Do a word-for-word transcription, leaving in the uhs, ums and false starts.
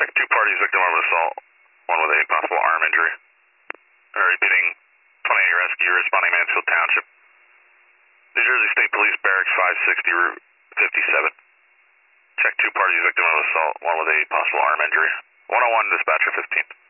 Check two parties, victim of assault, one with a possible arm injury. All right, repeating twenty-eight rescue, responding Mansfield Township. New Jersey State Police Barracks five sixty, Route fifty-seven. Check two parties, victim of assault, one with a possible arm injury. one oh one, dispatcher fifteen.